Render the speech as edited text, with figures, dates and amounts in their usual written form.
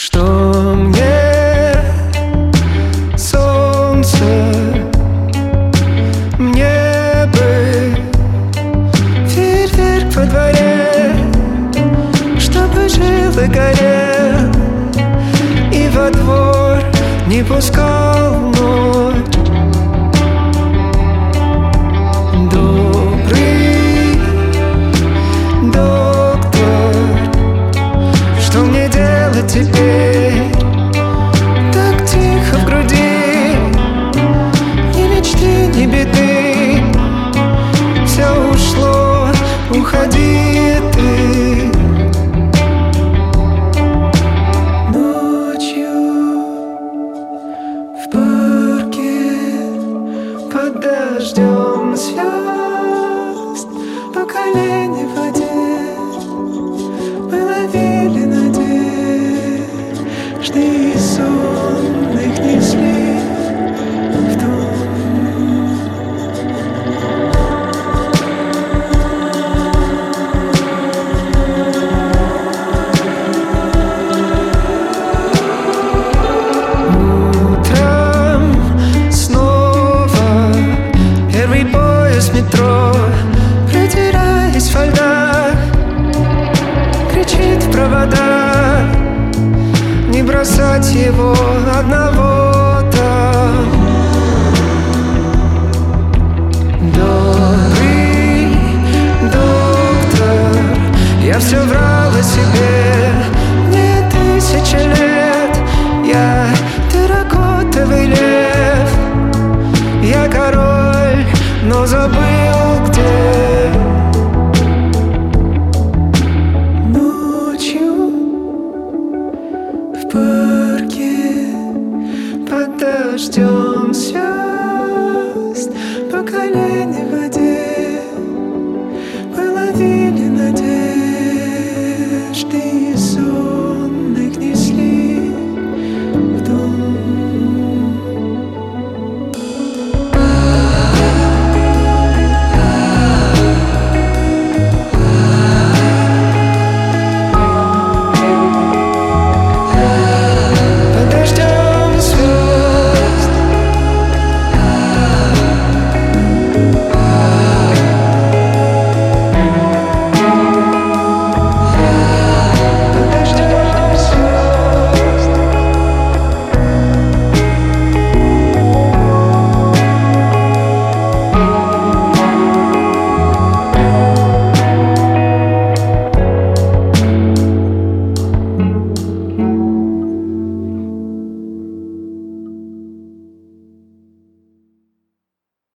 что мне солнце, мне бы фейерверк во дворе, чтобы жил и горел, и во двор не пускал ночь. Добрый доктор, что мне делать теперь? Так тихо в груди, ни мечты, ни беды, все ушло, уходи ты. Ночью в парке под дождем звезд по колени в воде мы ловили надежды, и сон их несли в дом. Утром снова первый поезд метро, протираясь во льдах, кричит в провода: не бросать его одного там. Добрый доктор, я все врал о себе.